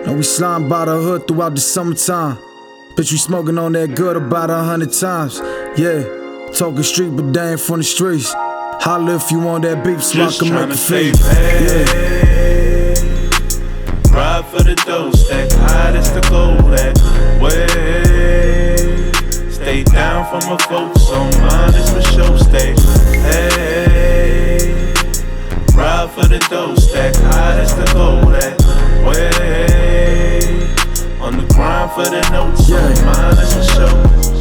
Now we slime by the hood throughout the summertime. Bitch, we smoking on that good about 100 times. Yeah, talking street, but they ain't from the streets. Holla if you want that beef, so I can make a fee. Yeah. Ride for the dough, stack high, that's the goal that way. Stay down for my folks, on mine is for show, stay. Hey, ride for the dough, stack high, that's the goal that way. On the grind for the notes, on mine is for show.